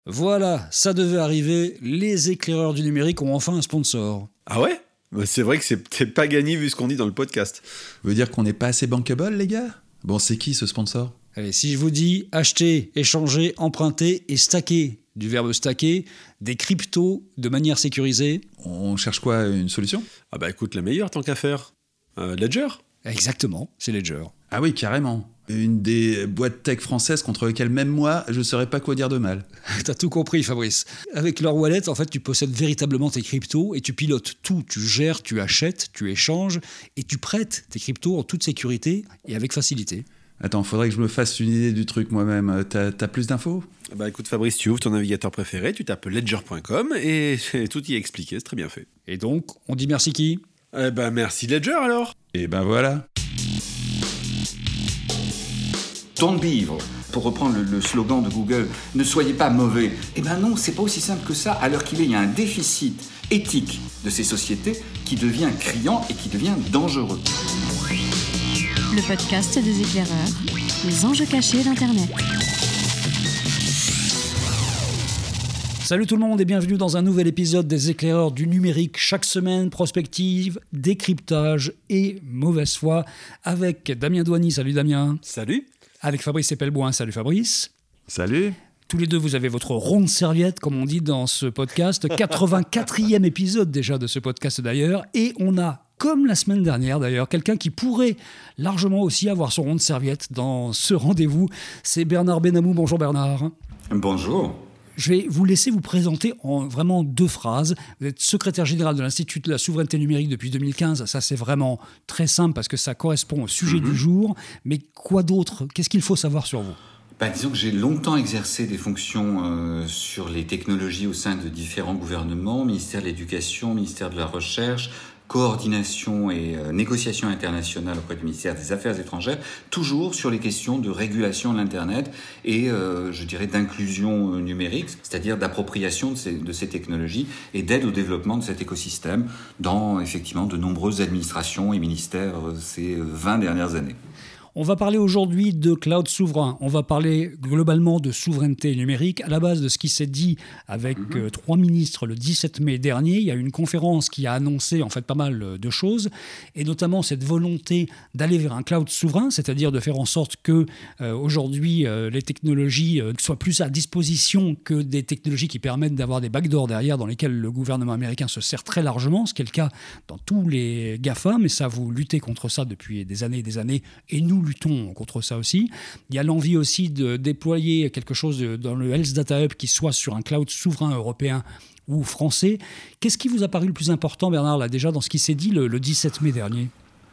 Voilà, ça devait arriver, les éclaireurs du numérique ont enfin un sponsor. Ah ouais ? C'est vrai que c'est pas gagné vu ce qu'on dit dans le podcast. Veut dire qu'on n'est pas assez bankable, les gars ? Bon, c'est qui ce sponsor ? Allez, si je vous dis acheter, échanger, emprunter et stacker, du verbe stacker, des cryptos de manière sécurisée. On cherche quoi, une solution ? Ah bah écoute, la meilleure tant qu'à faire. Ledger ? Exactement, c'est Ledger. Ah oui, carrément. Une des boîtes tech françaises contre lesquelles même moi, je ne saurais pas quoi dire de mal. T'as tout compris, Fabrice. Avec leur wallet, en fait, tu possèdes véritablement tes cryptos et tu pilotes tout. Tu gères, tu achètes, tu échanges et tu prêtes tes cryptos en toute sécurité et avec facilité. Attends, faudrait que je me fasse une idée du truc moi-même. T'as plus d'infos ? Bah écoute Fabrice, tu ouvres ton navigateur préféré, tu tapes ledger.com et tout y est expliqué, c'est très bien fait. Et donc, on dit merci qui ? Eh ben merci Ledger alors. Et ben voilà. Don't be evil. Pour reprendre le slogan de Google, ne soyez pas mauvais. Eh ben non, c'est pas aussi simple que ça. À l'heure qu'il est, il y a un déficit éthique de ces sociétés qui devient criant et qui devient dangereux. Le podcast des éclaireurs, les enjeux cachés d'Internet. Salut tout le monde et bienvenue dans un nouvel épisode des éclaireurs du numérique. Chaque semaine, prospective, décryptage et mauvaise foi avec Damien Douany. Salut Damien. Salut. Avec Fabrice Epelboin. Salut Fabrice. Salut. Tous les deux, vous avez votre ronde serviette, comme on dit dans ce podcast. 84e épisode déjà de ce podcast d'ailleurs. Et on a, comme la semaine dernière d'ailleurs, quelqu'un qui pourrait largement aussi avoir son ronde serviette dans ce rendez-vous. C'est Bernard Benamou. Bonjour Bernard. Bonjour. Je vais vous laisser vous présenter en vraiment 2 phrases. Vous êtes secrétaire général de l'Institut de la souveraineté numérique depuis 2015. Ça, c'est vraiment très simple parce que ça correspond au sujet du jour. Mais quoi d'autre ? Qu'est-ce qu'il faut savoir sur vous ? Disons que j'ai longtemps exercé des fonctions sur les technologies au sein de différents gouvernements, ministère de l'Éducation, ministère de la Recherche, coordination et négociation internationale auprès du ministère des Affaires étrangères, toujours sur les questions de régulation de l'Internet et, je dirais, d'inclusion numérique, c'est-à-dire d'appropriation de ces technologies et d'aide au développement de cet écosystème dans, effectivement, de nombreuses administrations et ministères ces 20 dernières années. On va parler aujourd'hui de cloud souverain. On va parler globalement de souveraineté numérique. À la base de ce qui s'est dit avec 3 ministres le 17 mai dernier, il y a une conférence qui a annoncé en fait pas mal de choses, et notamment cette volonté d'aller vers un cloud souverain, c'est-à-dire de faire en sorte que aujourd'hui les technologies soient plus à disposition que des technologies qui permettent d'avoir des backdoors derrière dans lesquelles le gouvernement américain se sert très largement, ce qui est le cas dans tous les GAFA, mais ça, vous luttez contre ça depuis des années, et nous luttons contre ça aussi. Il y a l'envie aussi de déployer quelque chose dans le Health Data Hub qui soit sur un cloud souverain européen ou français. Qu'est-ce qui vous a paru le plus important, Bernard, là, déjà, dans ce qui s'est dit le 17 mai dernier ?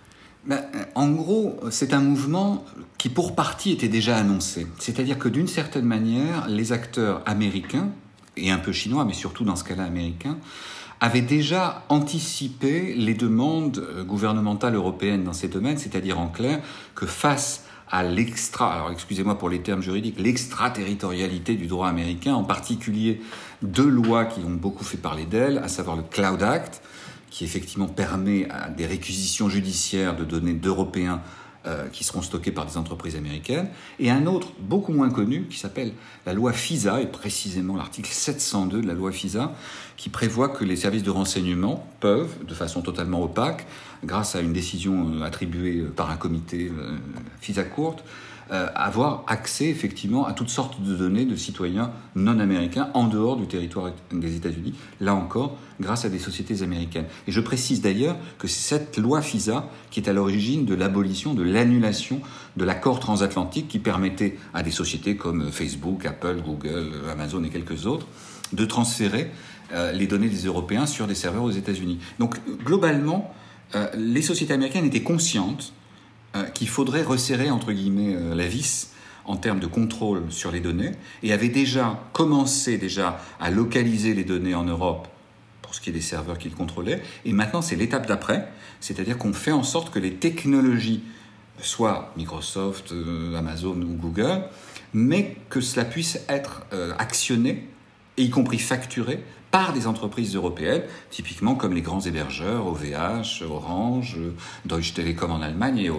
En gros, c'est un mouvement qui, pour partie, était déjà annoncé. C'est-à-dire que, d'une certaine manière, les acteurs américains, et un peu chinois, mais surtout dans ce cas-là américains, avaient déjà anticipé les demandes gouvernementales européennes dans ces domaines, c'est-à-dire en clair que face à alors excusez-moi pour les termes juridiques, l'extraterritorialité du droit américain, en particulier 2 lois qui ont beaucoup fait parler d'elles, à savoir le Cloud Act, qui effectivement permet à des réquisitions judiciaires de données d'Européens qui seront stockées par des entreprises américaines, et un autre beaucoup moins connu qui s'appelle la loi FISA, et précisément l'article 702 de la loi FISA, qui prévoit que les services de renseignement peuvent, de façon totalement opaque, grâce à une décision attribuée par un comité FISA Court, avoir accès effectivement à toutes sortes de données de citoyens non américains en dehors du territoire des États-Unis, là encore grâce à des sociétés américaines. Et je précise d'ailleurs que c'est cette loi FISA qui est à l'origine de l'abolition, de l'annulation de l'accord transatlantique qui permettait à des sociétés comme Facebook, Apple, Google, Amazon et quelques autres de transférer les données des Européens sur des serveurs aux États-Unis. Donc globalement, les sociétés américaines étaient conscientes qu'il faudrait resserrer, entre guillemets, la vis en termes de contrôle sur les données, et avait déjà commencé à localiser les données en Europe pour ce qui est des serveurs qu'ils contrôlaient. Et maintenant, c'est l'étape d'après, c'est-à-dire qu'on fait en sorte que les technologies, soit Microsoft, Amazon ou Google, mais que cela puisse être actionné, et y compris facturé, par des entreprises européennes, typiquement comme les grands hébergeurs, OVH, Orange, Deutsche Telekom en Allemagne et autres.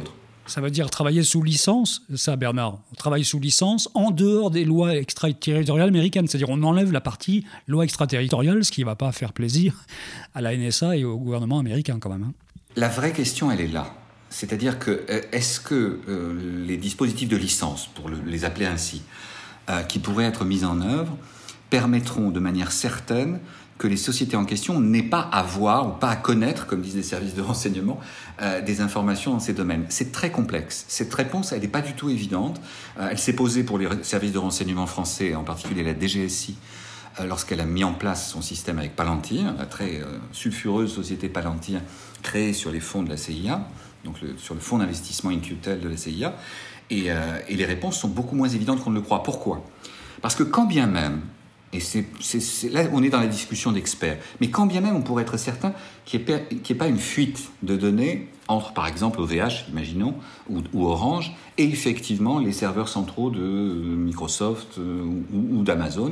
Ça veut dire travailler sous licence, ça, Bernard. On travaille sous licence en dehors des lois extraterritoriales américaines. C'est-à-dire on enlève la partie loi extraterritoriale, ce qui ne va pas faire plaisir à la NSA et au gouvernement américain quand même. Hein. La vraie question, elle est là. C'est-à-dire que est-ce que les dispositifs de licence, pour les appeler ainsi, qui pourraient être mis en œuvre, permettront de manière certaine que les sociétés en question n'aient pas à voir ou pas à connaître, comme disent les services de renseignement, des informations dans ces domaines. C'est très complexe. Cette réponse, elle n'est pas du tout évidente. Elle s'est posée pour les services de renseignement français, en particulier la DGSI, lorsqu'elle a mis en place son système avec Palantir, la très sulfureuse société Palantir créée sur les fonds de la CIA, donc sur le fonds d'investissement In-Q-Tel de la CIA, et les réponses sont beaucoup moins évidentes qu'on ne le croit. Pourquoi ? Parce que quand bien même, et là on est dans la discussion d'experts, mais quand bien même on pourrait être certain qu'il n'y ait pas une fuite de données entre par exemple OVH, imaginons, ou Orange, et effectivement les serveurs centraux de Microsoft ou d'Amazon,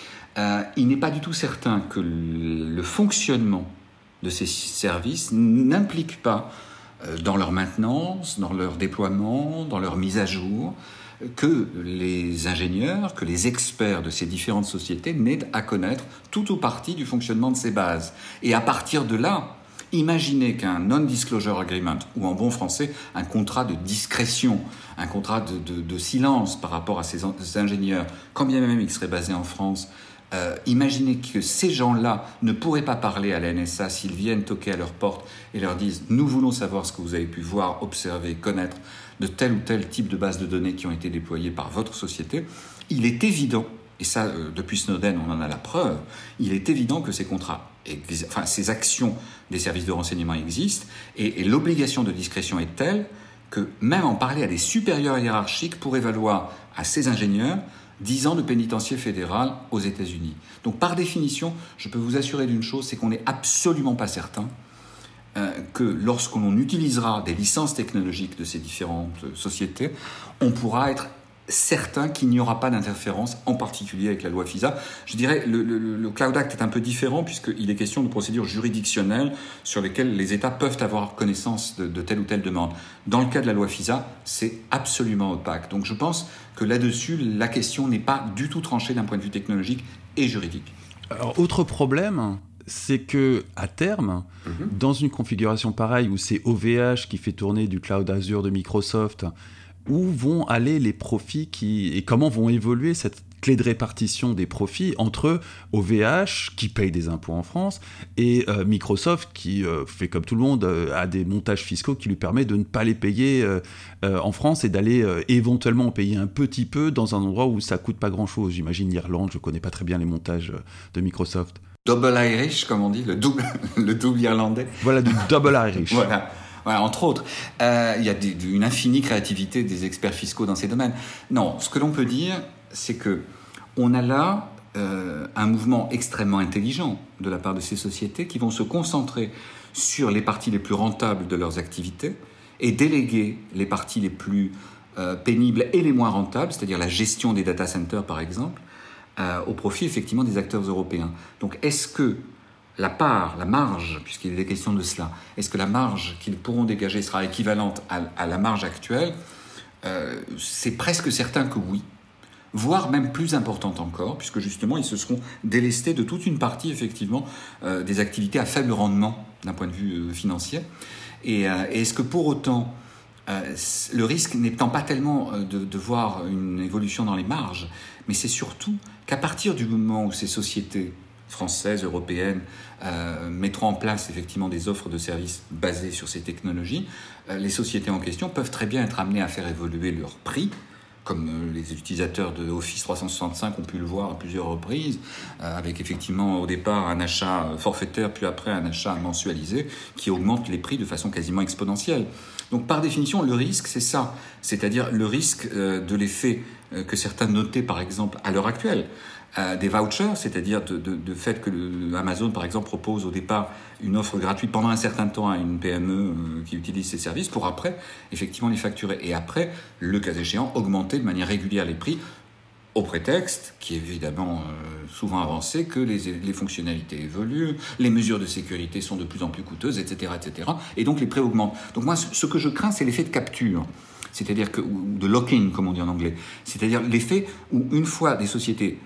il n'est pas du tout certain que le fonctionnement de ces services n'implique pas dans leur maintenance, dans leur déploiement, dans leur mise à jour, que les ingénieurs, que les experts de ces différentes sociétés n'aient à connaître tout ou partie du fonctionnement de ces bases. Et à partir de là, imaginez qu'un non-disclosure agreement, ou en bon français, un contrat de discrétion, un contrat de silence par rapport à ces ingénieurs, quand bien même ils seraient basés en France, imaginez que ces gens-là ne pourraient pas parler à la NSA s'ils viennent toquer à leur porte et leur disent « Nous voulons savoir ce que vous avez pu voir, observer, connaître de tel ou tel type de base de données qui ont été déployées par votre société ». Il est évident, et ça, depuis Snowden, on en a la preuve, il est évident que ces contrats, ces actions des services de renseignement existent, et l'obligation de discrétion est telle que même en parler à des supérieurs hiérarchiques pourrait valoir à ces ingénieurs 10 ans de pénitencier fédéral aux États-Unis. Donc, par définition, je peux vous assurer d'une chose, c'est qu'on n'est absolument pas certain que lorsqu'on utilisera des licences technologiques de ces différentes sociétés, on pourra être certain qu'il n'y aura pas d'interférence, en particulier avec la loi FISA. Je dirais le Cloud Act est un peu différent puisqu'il est question de procédures juridictionnelles sur lesquelles les États peuvent avoir connaissance de telle ou telle demande. Dans le cas de la loi FISA, c'est absolument opaque. Donc je pense que là-dessus, la question n'est pas du tout tranchée d'un point de vue technologique et juridique. Alors, autre problème, c'est que à terme, dans une configuration pareille où c'est OVH qui fait tourner du Cloud Azure de Microsoft, où vont aller les profits et comment vont évoluer cette clé de répartition des profits entre OVH, qui paye des impôts en France, et Microsoft, qui fait comme tout le monde, a des montages fiscaux qui lui permettent de ne pas les payer en France et d'aller éventuellement payer un petit peu dans un endroit où ça coûte pas grand-chose. J'imagine l'Irlande, je connais pas très bien les montages de Microsoft. Double Irish, comme on dit, le double irlandais. Voilà, du double Irish. Voilà. Voilà, entre autres, il y a une infinie créativité des experts fiscaux dans ces domaines. Non, ce que l'on peut dire, c'est que on a là un mouvement extrêmement intelligent de la part de ces sociétés qui vont se concentrer sur les parties les plus rentables de leurs activités et déléguer les parties les plus pénibles et les moins rentables, c'est-à-dire la gestion des data centers par exemple, au profit effectivement des acteurs européens. Donc est-ce que la marge, puisqu'il est question de cela, est-ce que la marge qu'ils pourront dégager sera équivalente à la marge actuelle ? C'est presque certain que oui, voire même plus importante encore, puisque justement ils se seront délestés de toute une partie effectivement des activités à faible rendement d'un point de vue financier. Et est-ce que pour autant, le risque n'étant pas tellement de voir une évolution dans les marges, mais c'est surtout qu'à partir du moment où ces sociétés françaises, européennes, mettront en place effectivement des offres de services basées sur ces technologies, les sociétés en question peuvent très bien être amenées à faire évoluer leurs prix, comme les utilisateurs de Office 365 ont pu le voir à plusieurs reprises, avec effectivement au départ un achat forfaitaire, puis après un achat mensualisé, qui augmente les prix de façon quasiment exponentielle. Donc par définition, le risque, c'est ça, c'est-à-dire le risque de l'effet que certains notaient par exemple à l'heure actuelle, des vouchers, c'est-à-dire de fait que Amazon, par exemple, propose au départ une offre gratuite pendant un certain temps à une PME qui utilise ses services pour après, effectivement, les facturer. Et après, le cas échéant, augmenter de manière régulière les prix au prétexte, qui est évidemment souvent avancé, que les fonctionnalités évoluent, les mesures de sécurité sont de plus en plus coûteuses, etc., etc. Et donc les prix augmentent. Donc moi, ce que je crains, c'est l'effet de capture, c'est-à-dire ou de lock-in, comme on dit en anglais. C'est-à-dire l'effet où, une fois des sociétés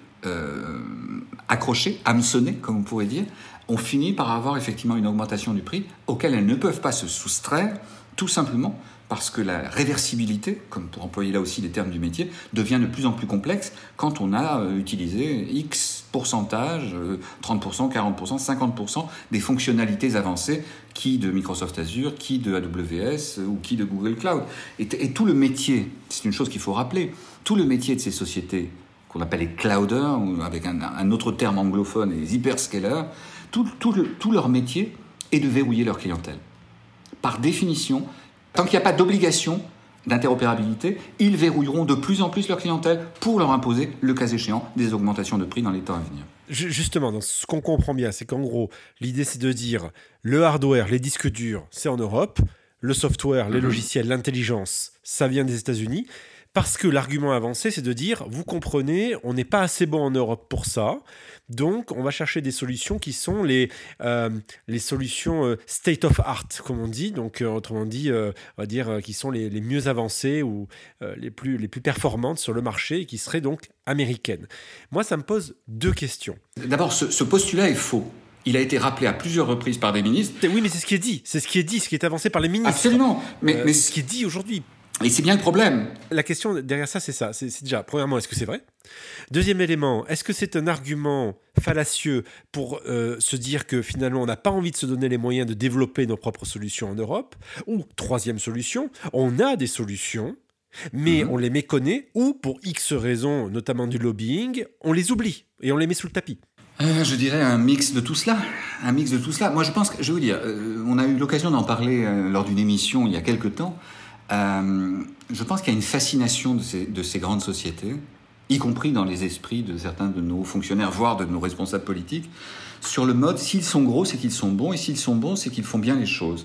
accrochées, hameçonnées, comme on pourrait dire, on finit par avoir effectivement une augmentation du prix auquel elles ne peuvent pas se soustraire, tout simplement parce que la réversibilité, comme pour employer là aussi les termes du métier, devient de plus en plus complexe quand on a utilisé X pourcentage, 30%, 40%, 50% des fonctionnalités avancées, qui de Microsoft Azure, qui de AWS ou qui de Google Cloud. Et tout le métier, c'est une chose qu'il faut rappeler, tout le métier de ces sociétés, qu'on appelle les clouders, ou avec un autre terme anglophone, les hyperscalers, tout leur métier est de verrouiller leur clientèle. Par définition, tant qu'il n'y a pas d'obligation d'interopérabilité, ils verrouilleront de plus en plus leur clientèle pour leur imposer, le cas échéant, des augmentations de prix dans les temps à venir. Justement, dans ce qu'on comprend bien, c'est qu'en gros, l'idée c'est de dire le hardware, les disques durs, c'est en Europe, le software, les logiciels, l'intelligence, ça vient des États-Unis. Parce que l'argument avancé, c'est de dire, vous comprenez, on n'est pas assez bon en Europe pour ça, donc on va chercher des solutions qui sont les solutions state of art, comme on dit, donc autrement dit, on va dire qui sont les mieux avancées ou les plus performantes sur le marché et qui seraient donc américaines. Moi, ça me pose deux questions. D'abord, ce postulat est faux. Il a été rappelé à plusieurs reprises par des ministres. Oui, mais c'est ce qui est dit, ce qui est avancé par les ministres. Absolument, mais c'est ce qui est dit aujourd'hui. Et c'est bien le problème. La question derrière ça, c'est ça. C'est déjà, premièrement, est-ce que c'est vrai ? Deuxième élément, est-ce que c'est un argument fallacieux pour se dire que finalement, on n'a pas envie de se donner les moyens de développer nos propres solutions en Europe ? Ou, troisième solution, on a des solutions, mais on les méconnaît, ou pour X raisons, notamment du lobbying, on les oublie et on les met sous le tapis. Je dirais un mix de tout cela. Moi, je pense que, je vais vous dire, on a eu l'occasion d'en parler lors d'une émission il y a quelque temps. Je pense qu'il y a une fascination de ces grandes sociétés, y compris dans les esprits de certains de nos fonctionnaires, voire de nos responsables politiques, sur le mode, s'ils sont gros, c'est qu'ils sont bons, et s'ils sont bons, c'est qu'ils font bien les choses.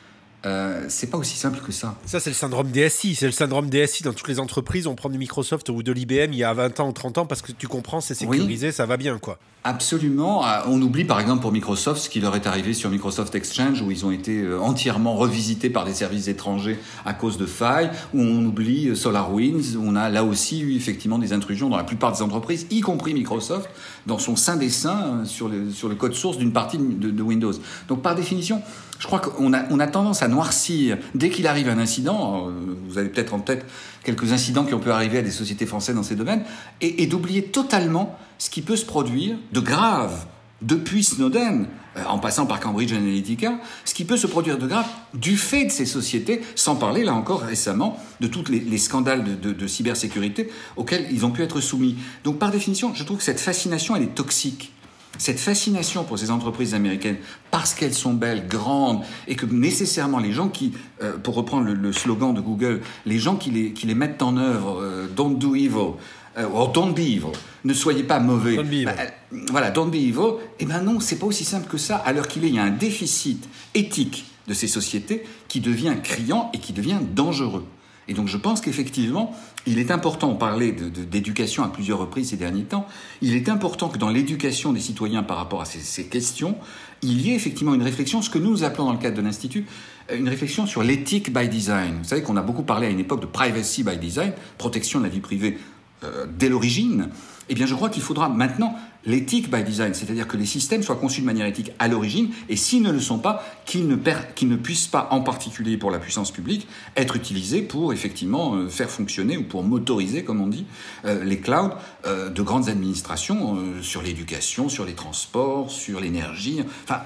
C'est pas aussi simple que ça. Ça, c'est le syndrome DSI. C'est le syndrome DSI dans toutes les entreprises. On prend du Microsoft ou de l'IBM il y a 20 ans ou 30 ans parce que tu comprends, c'est sécurisé, ça va bien, quoi. Absolument. On oublie par exemple pour Microsoft ce qui leur est arrivé sur Microsoft Exchange où ils ont été entièrement revisités par des services étrangers à cause de failles, où on oublie SolarWinds, où on a là aussi eu effectivement des intrusions dans la plupart des entreprises, y compris Microsoft, dans son sein des seins sur le code source d'une partie de Windows. Donc par définition, je crois qu'on a tendance à noircir dès qu'il arrive un incident. Vous avez peut-être en tête quelques incidents qui ont pu arriver à des sociétés françaises dans ces domaines, et d'oublier totalement ce qui peut se produire de grave depuis Snowden, en passant par Cambridge Analytica, ce qui peut se produire de grave du fait de ces sociétés, sans parler, là encore récemment, de tous les scandales de cybersécurité auxquels ils ont pu être soumis. Donc par définition, je trouve que cette fascination, elle est toxique. Cette fascination pour ces entreprises américaines, parce qu'elles sont belles, grandes, et que nécessairement les gens qui, pour reprendre le slogan de Google, les gens qui les mettent en œuvre, don't do evil, or don't be evil, ne soyez pas mauvais. Don't be evil. Voilà, don't be evil. Eh ben non, c'est pas aussi simple que ça. À l'heure qu'il est, il y a un déficit éthique de ces sociétés qui devient criant et qui devient dangereux. Et donc je pense qu'effectivement, il est important, on parlait d'éducation à plusieurs reprises ces derniers temps, il est important que dans l'éducation des citoyens par rapport à ces questions, il y ait effectivement une réflexion, ce que nous appelons dans le cadre de l'Institut, une réflexion sur l'éthique by design. Vous savez qu'on a beaucoup parlé à une époque de privacy by design, protection de la vie privée dès l'origine. Eh bien je crois qu'il faudra maintenant l'éthique by design, c'est-à-dire que les systèmes soient conçus de manière éthique à l'origine, et s'ils ne le sont pas, qu'ils ne puissent pas, en particulier pour la puissance publique, être utilisés pour effectivement faire fonctionner, ou pour motoriser, comme on dit, les clouds de grandes administrations sur l'éducation, sur les transports, sur l'énergie. Enfin,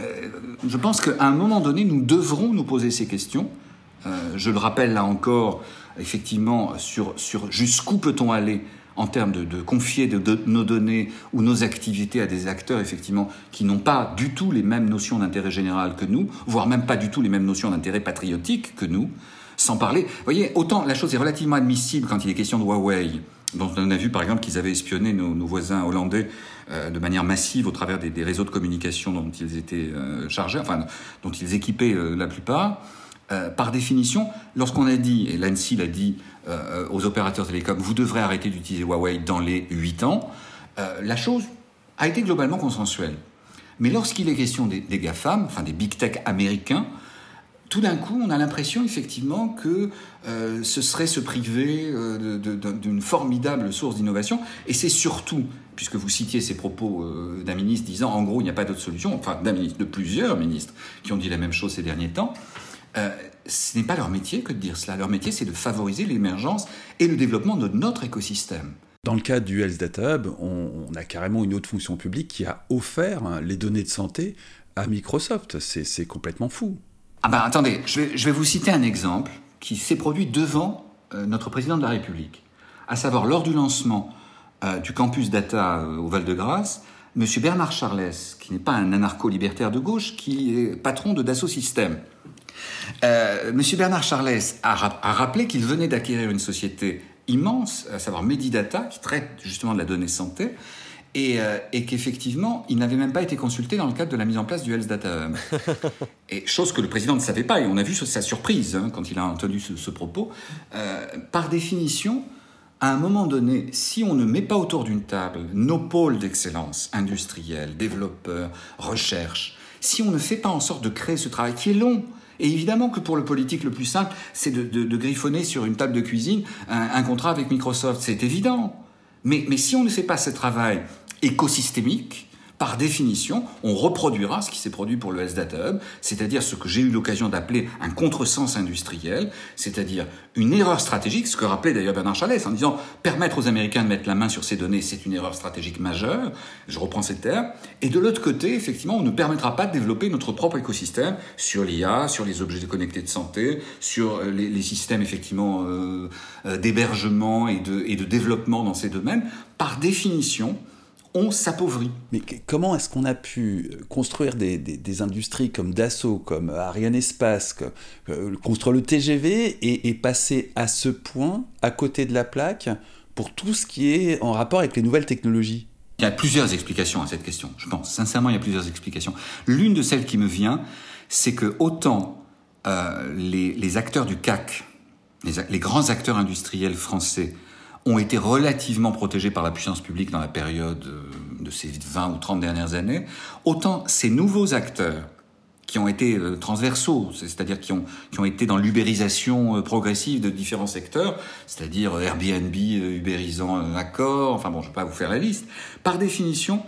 je pense qu'à un moment donné, nous devrons nous poser ces questions. Je le rappelle là encore, effectivement, sur jusqu'où peut-on aller en termes de confier nos données ou nos activités à des acteurs, effectivement, qui n'ont pas du tout les mêmes notions d'intérêt général que nous, voire même pas du tout les mêmes notions d'intérêt patriotique que nous, sans parler... Vous voyez, autant la chose est relativement admissible quand il est question de Huawei, dont on a vu, par exemple, qu'ils avaient espionné nos voisins hollandais de manière massive au travers des réseaux de communication dont ils étaient chargés, enfin, dont ils équipaient la plupart. Par définition, lorsqu'on a dit, et l'ANSSI l'a dit aux opérateurs télécoms, vous devrez arrêter d'utiliser Huawei dans les 8 ans, la chose a été globalement consensuelle. Mais lorsqu'il est question des GAFAM, enfin des big tech américains, tout d'un coup, on a l'impression effectivement que ce serait se priver d'une formidable source d'innovation. Et c'est surtout, puisque vous citiez ces propos d'un ministre disant en gros il n'y a pas d'autre solution, enfin d'un ministre, de plusieurs ministres qui ont dit la même chose ces derniers temps, ce n'est pas leur métier que de dire cela. Leur métier, c'est de favoriser l'émergence et le développement de notre écosystème. Dans le cas du Health Data Hub, on a carrément une autre fonction publique qui a offert les données de santé à Microsoft. C'est complètement fou. Ah ben attendez, je vais vous citer un exemple qui s'est produit devant notre président de la République. À savoir, lors du lancement du campus data au Val-de-Grâce, M. Bernard Charlès, qui n'est pas un anarcho-libertaire de gauche, qui est patron de Dassault Systèmes. M. Bernard Charlès a rappelé qu'il venait d'acquérir une société immense, à savoir Medidata, qui traite justement de la donnée santé, et qu'effectivement, il n'avait même pas été consulté dans le cadre de la mise en place du Health Data Hub. Et chose que le président ne savait pas, et on a vu sa surprise quand il a entendu ce propos. Par définition, à un moment donné, si on ne met pas autour d'une table nos pôles d'excellence industriels, développeurs, recherche, si on ne fait pas en sorte de créer ce travail qui est long, et évidemment que pour le politique, le plus simple, c'est de griffonner sur une table de cuisine un contrat avec Microsoft. C'est évident. Mais si on ne fait pas ce travail écosystémique, par définition, on reproduira ce qui s'est produit pour le Health Data Hub, c'est-à-dire ce que j'ai eu l'occasion d'appeler un contresens industriel, c'est-à-dire une erreur stratégique, ce que rappelait d'ailleurs Bernard Charlès, en disant « permettre aux Américains de mettre la main sur ces données, c'est une erreur stratégique majeure », je reprends ces termes, et de l'autre côté, effectivement, on ne permettra pas de développer notre propre écosystème sur l'IA, sur les objets connectés de santé, sur les systèmes effectivement d'hébergement et de développement dans ces domaines. Par définition, on s'appauvrit. Mais comment est-ce qu'on a pu construire des industries comme Dassault, comme Arianespace, construire le TGV et passer à ce point à côté de la plaque pour tout ce qui est en rapport avec les nouvelles technologies ? Il y a plusieurs explications à cette question, je pense. Sincèrement, il y a plusieurs explications. L'une de celles qui me vient, c'est que autant les acteurs du CAC, les grands acteurs industriels français, ont été relativement protégés par la puissance publique dans la période de ces 20 ou 30 dernières années, autant ces nouveaux acteurs qui ont été transversaux, c'est-à-dire qui ont été dans l'ubérisation progressive de différents secteurs, c'est-à-dire Airbnb ubérisant Accor, enfin bon, je ne vais pas vous faire la liste. Par définition,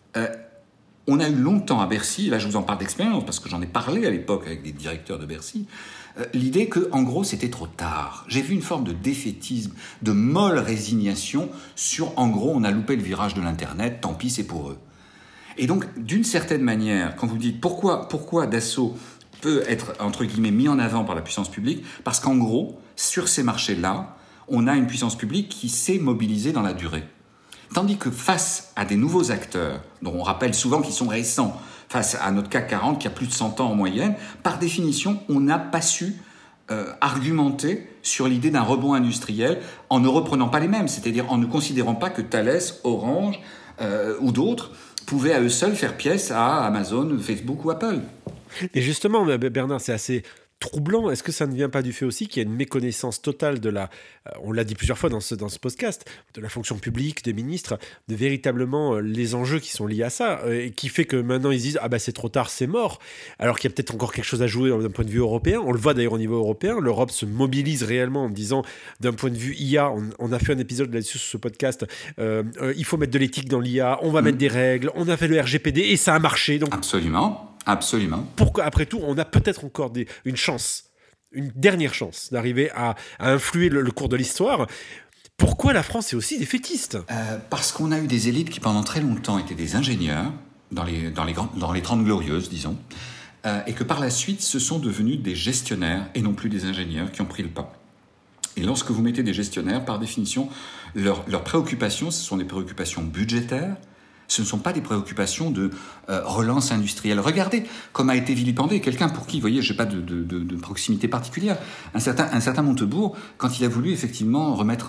on a eu longtemps à Bercy, là je vous en parle d'expérience parce que j'en ai parlé à l'époque avec des directeurs de Bercy, l'idée que, en gros, c'était trop tard. J'ai vu une forme de défaitisme, de molle résignation sur, en gros, on a loupé le virage de l'Internet, tant pis, c'est pour eux. Et donc, d'une certaine manière, quand vous dites pourquoi Dassault peut être, entre guillemets, mis en avant par la puissance publique, parce qu'en gros, sur ces marchés-là, on a une puissance publique qui s'est mobilisée dans la durée. Tandis que face à des nouveaux acteurs, dont on rappelle souvent qu'ils sont récents, face à notre CAC 40 qui a plus de 100 ans en moyenne, par définition, on n'a pas su argumenter sur l'idée d'un rebond industriel en ne reprenant pas les mêmes, c'est-à-dire en ne considérant pas que Thales, Orange ou d'autres pouvaient à eux seuls faire pièce à Amazon, Facebook ou Apple. Et justement, Bernard, c'est assez troublant. Est-ce que ça ne vient pas du fait aussi qu'il y a une méconnaissance totale de on l'a dit plusieurs fois dans ce podcast, de la fonction publique, des ministres, de véritablement les enjeux qui sont liés à ça, et qui fait que maintenant ils disent « Ah bah c'est trop tard, c'est mort », alors qu'il y a peut-être encore quelque chose à jouer d'un point de vue européen. On le voit d'ailleurs au niveau européen, l'Europe se mobilise réellement en disant, d'un point de vue IA, on a fait un épisode là-dessus sur ce podcast, il faut mettre de l'éthique dans l'IA, on va mettre des règles, on a fait le RGPD et ça a marché. Donc, Absolument. Pourquoi, après tout, on a peut-être encore une chance, une dernière chance d'arriver à influer le cours de l'histoire. Pourquoi la France est aussi défaitiste ? Parce qu'on a eu des élites qui pendant très longtemps étaient des ingénieurs, dans les 30 glorieuses, disons, et que par la suite, ce sont devenus des gestionnaires et non plus des ingénieurs qui ont pris le pas. Et lorsque vous mettez des gestionnaires, par définition, leurs préoccupations, ce sont des préoccupations budgétaires. Ce ne sont pas des préoccupations de relance industrielle. Regardez comme a été vilipendé quelqu'un pour qui, vous voyez, je n'ai pas de proximité particulière. Un certain Montebourg, quand il a voulu effectivement remettre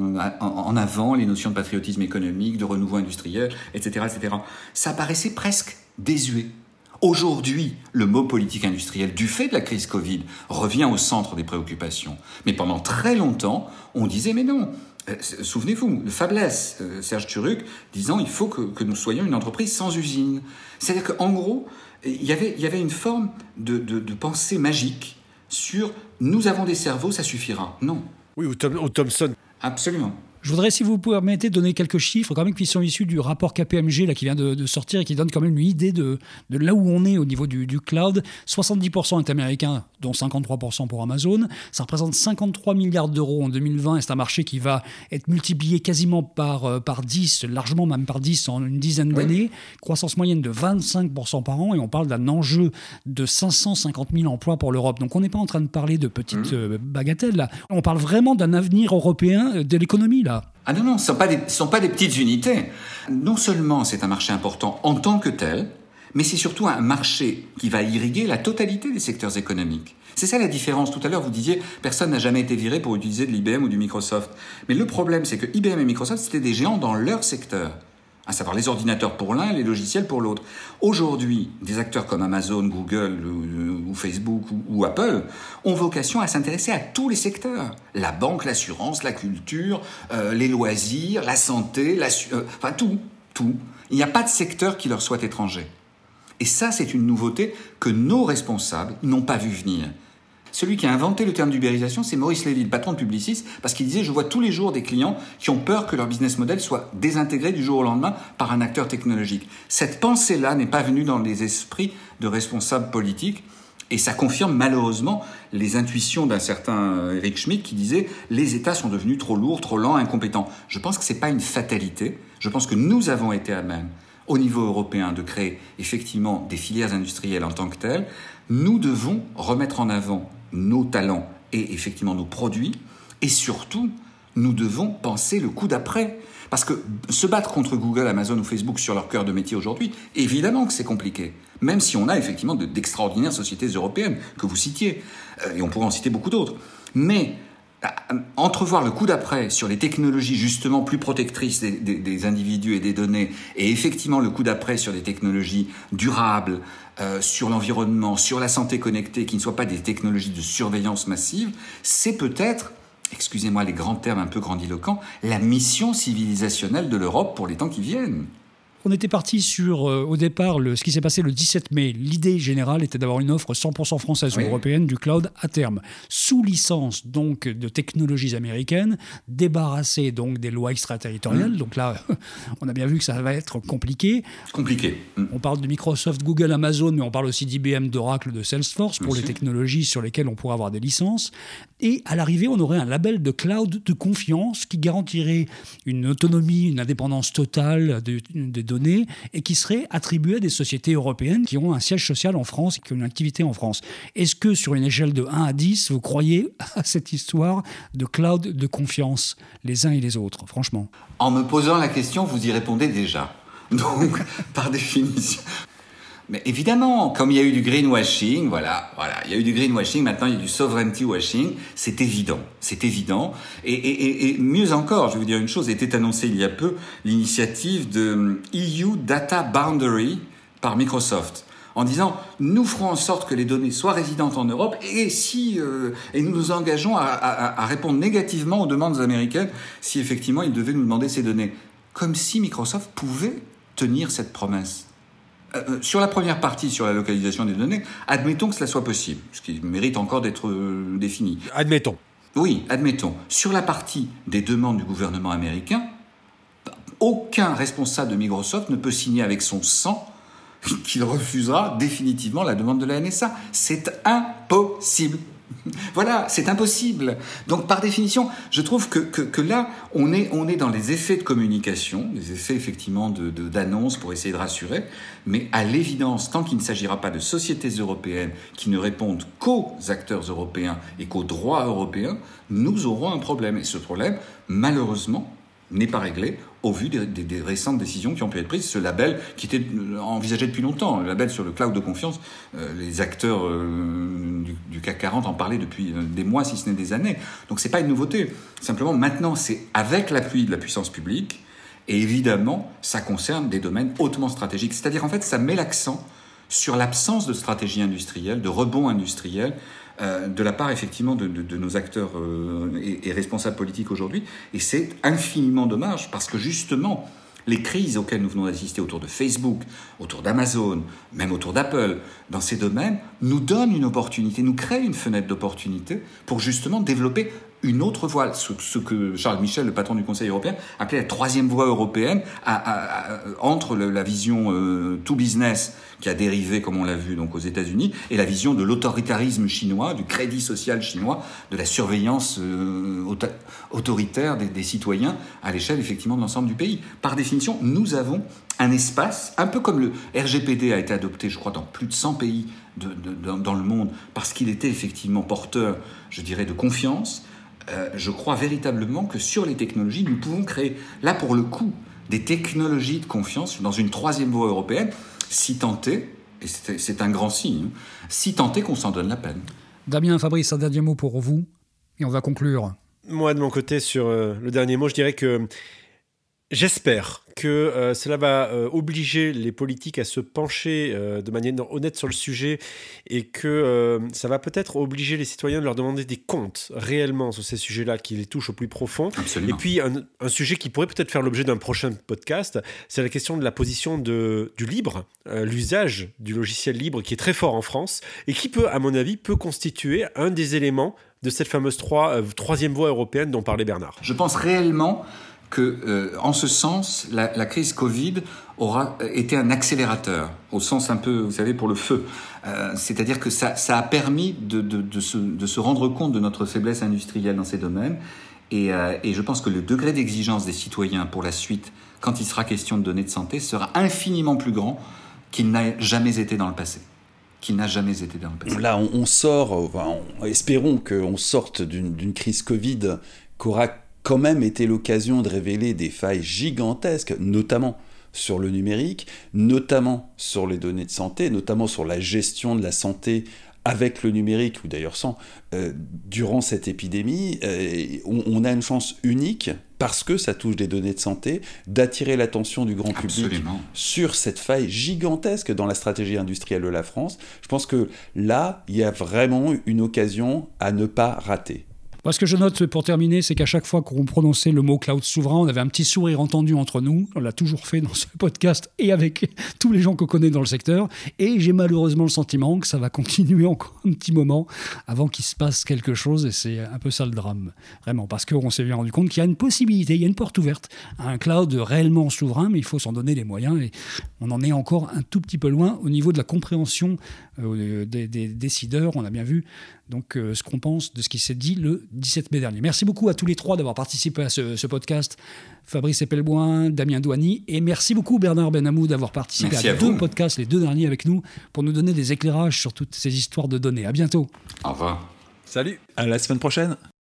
en avant les notions de patriotisme économique, de renouveau industriel, etc., ça paraissait presque désuet. Aujourd'hui, le mot politique industrielle, du fait de la crise Covid, revient au centre des préoccupations. Mais pendant très longtemps, on disait mais non. Souvenez-vous, le Fabless, Serge Turuc, disant il faut que nous soyons une entreprise sans usine. C'est-à-dire qu'en gros, il y avait une forme de pensée magique sur nous avons des cerveaux, ça suffira. Non. Oui, ou Thomson. Absolument. Je voudrais, si vous permettez, donner quelques chiffres quand même qui sont issus du rapport KPMG là, qui vient de sortir et qui donne quand même une idée de là où on est au niveau du cloud. 70% est américain, dont 53% pour Amazon. Ça représente 53 milliards d'euros en 2020 et c'est un marché qui va être multiplié quasiment par 10, largement même par 10 en une dizaine d'années. Croissance moyenne de 25% par an et on parle d'un enjeu de 550 000 emplois pour l'Europe. Donc on n'est pas en train de parler de petites bagatelles là. On parle vraiment d'un avenir européen de l'économie là. Ah non, ce ne sont pas des petites unités. Non seulement c'est un marché important en tant que tel, mais c'est surtout un marché qui va irriguer la totalité des secteurs économiques. C'est ça la différence. Tout à l'heure, vous disiez, personne n'a jamais été viré pour utiliser de l'IBM ou du Microsoft. Mais le problème, c'est que IBM et Microsoft, c'était des géants dans leur secteur. À savoir les ordinateurs pour l'un et les logiciels pour l'autre. Aujourd'hui, des acteurs comme Amazon, Google ou Facebook ou Apple ont vocation à s'intéresser à tous les secteurs. La banque, l'assurance, la culture, les loisirs, la santé, enfin tout. Il n'y a pas de secteur qui leur soit étranger. Et ça, c'est une nouveauté que nos responsables n'ont pas vu venir. Celui qui a inventé le terme d'ubérisation, c'est Maurice Lévy, le patron de Publicis, parce qu'il disait « Je vois tous les jours des clients qui ont peur que leur business model soit désintégré du jour au lendemain par un acteur technologique. » Cette pensée-là n'est pas venue dans les esprits de responsables politiques, et ça confirme malheureusement les intuitions d'un certain Eric Schmidt qui disait « Les États sont devenus trop lourds, trop lents, incompétents. » Je pense que ce n'est pas une fatalité, je pense que nous avons été à même, au niveau européen, de créer effectivement des filières industrielles en tant que telles. Nous devons remettre en avant nos talents et effectivement nos produits, et surtout, nous devons penser le coup d'après. Parce que se battre contre Google, Amazon ou Facebook sur leur cœur de métier aujourd'hui, évidemment que c'est compliqué. Même si on a effectivement d'extraordinaires sociétés européennes que vous citiez, et on pourrait en citer beaucoup d'autres. Mais entrevoir le coup d'après sur les technologies justement plus protectrices des individus et des données, et effectivement le coup d'après sur des technologies durables, sur l'environnement, sur la santé connectée, qui ne soient pas des technologies de surveillance massive, c'est peut-être, excusez-moi les grands termes un peu grandiloquents, la mission civilisationnelle de l'Europe pour les temps qui viennent. On était parti sur, au départ, ce qui s'est passé le 17 mai. L'idée générale était d'avoir une offre 100% française ou européenne du cloud à terme, sous licence donc de technologies américaines, débarrassée donc des lois extraterritoriales. Donc là, on a bien vu que ça va être compliqué. On parle de Microsoft, Google, Amazon, mais on parle aussi d'IBM, d'Oracle, de Salesforce pour les technologies sur lesquelles on pourrait avoir des licences. Et à l'arrivée, on aurait un label de cloud de confiance qui garantirait une autonomie, une indépendance totale des données et qui serait attribué à des sociétés européennes qui ont un siège social en France et qui ont une activité en France. Est-ce que sur une échelle de 1 à 10, vous croyez à cette histoire de cloud de confiance, les uns et les autres, franchement? En me posant la question, vous y répondez déjà. Donc, par définition... Mais évidemment, comme il y a eu du greenwashing, voilà, il y a eu du greenwashing, maintenant il y a du sovereignty washing, c'est évident. Et mieux encore, je vais vous dire une chose, était annoncée il y a peu l'initiative de EU Data Boundary par Microsoft, en disant nous ferons en sorte que les données soient résidentes en Europe et nous nous engageons à répondre négativement aux demandes américaines si effectivement ils devaient nous demander ces données. Comme si Microsoft pouvait tenir cette promesse. Sur la première partie, sur la localisation des données, admettons que cela soit possible, ce qui mérite encore d'être défini. Admettons. Oui, admettons. Sur la partie des demandes du gouvernement américain, aucun responsable de Microsoft ne peut signer avec son sang qu'il refusera définitivement la demande de la NSA. C'est impossible. Voilà, c'est impossible. Donc, par définition, je trouve que là, on est dans les effets de communication, les effets effectivement d'annonce pour essayer de rassurer, mais à l'évidence, tant qu'il ne s'agira pas de sociétés européennes qui ne répondent qu'aux acteurs européens et qu'aux droits européens, nous aurons un problème. Et ce problème, malheureusement, n'est pas réglé au vu des récentes décisions qui ont pu être prises. Ce label qui était envisagé depuis longtemps, le label sur le cloud de confiance, les acteurs du CAC 40 en parlaient depuis des mois, si ce n'est des années. Donc c'est pas une nouveauté. Simplement, maintenant, c'est avec l'appui de la puissance publique, et évidemment, ça concerne des domaines hautement stratégiques. C'est-à-dire, en fait, ça met l'accent sur l'absence de stratégie industrielle, de rebond industriel, de la part effectivement de nos acteurs et responsables politiques aujourd'hui. Et c'est infiniment dommage parce que justement, les crises auxquelles nous venons d'assister autour de Facebook, autour d'Amazon, même autour d'Apple, dans ces domaines, nous donnent une opportunité, nous créent une fenêtre d'opportunité pour justement développer une autre voie, ce que Charles Michel, le patron du Conseil européen, appelait la troisième voie européenne, entre la vision tout business qui a dérivé, comme on l'a vu donc aux États-Unis, et la vision de l'autoritarisme chinois, du crédit social chinois, de la surveillance autoritaire des citoyens à l'échelle effectivement de l'ensemble du pays. Par définition, nous avons un espace, un peu comme le RGPD a été adopté, je crois, dans plus de 100 pays dans le monde, parce qu'il était effectivement porteur, je dirais, de confiance. Je crois véritablement que sur les technologies, nous pouvons créer, là pour le coup, des technologies de confiance dans une troisième voie européenne, si tant est, et c'est un grand signe, si tant est qu'on s'en donne la peine. Damien, Fabrice, un dernier mot pour vous, et on va conclure. Moi, de mon côté, sur le dernier mot, je dirais que j'espère que cela va obliger les politiques à se pencher de manière honnête sur le sujet et que ça va peut-être obliger les citoyens de leur demander des comptes réellement sur ces sujets-là qui les touchent au plus profond. Absolument. Et puis un sujet qui pourrait peut-être faire l'objet d'un prochain podcast, c'est la question de la position du libre, l'usage du logiciel libre qui est très fort en France et qui peut, à mon avis, constituer un des éléments de cette fameuse troisième voie européenne dont parlait Bernard. Je pense réellement que, en ce sens, la crise Covid aura été un accélérateur, au sens un peu, vous savez, pour le feu. C'est-à-dire que ça a permis de se rendre compte de notre faiblesse industrielle dans ces domaines. Et je pense que le degré d'exigence des citoyens pour la suite, quand il sera question de données de santé, sera infiniment plus grand qu'il n'a jamais été dans le passé. Là, on sort, espérons qu'on sorte d'une crise Covid qu'aura quand même été l'occasion de révéler des failles gigantesques, notamment sur le numérique, notamment sur les données de santé, notamment sur la gestion de la santé avec le numérique, ou d'ailleurs sans, durant cette épidémie. On a une chance unique, parce que ça touche des données de santé, d'attirer l'attention du grand public Absolument. sur cette faille gigantesque dans la stratégie industrielle de la France. Je pense que là, il y a vraiment une occasion à ne pas rater. Ce que je note pour terminer, c'est qu'à chaque fois qu'on prononçait le mot cloud souverain, on avait un petit sourire entendu entre nous. On l'a toujours fait dans ce podcast et avec tous les gens qu'on connaît dans le secteur. Et j'ai malheureusement le sentiment que ça va continuer encore un petit moment avant qu'il se passe quelque chose. Et c'est un peu ça le drame, vraiment. Parce qu'on s'est bien rendu compte qu'il y a une possibilité, il y a une porte ouverte à un cloud réellement souverain, mais il faut s'en donner les moyens. Et on en est encore un tout petit peu loin au niveau de la compréhension des décideurs. On a bien vu donc ce qu'on pense de ce qui s'est dit le 17 mai dernier. Merci beaucoup à tous les trois d'avoir participé à ce podcast. Fabrice Epelboin, Damien Douany, et merci beaucoup Bernard Benamou d'avoir participé à 2 podcasts, les 2 derniers avec nous, pour nous donner des éclairages sur toutes ces histoires de données. À bientôt. Au revoir. Salut. À la semaine prochaine.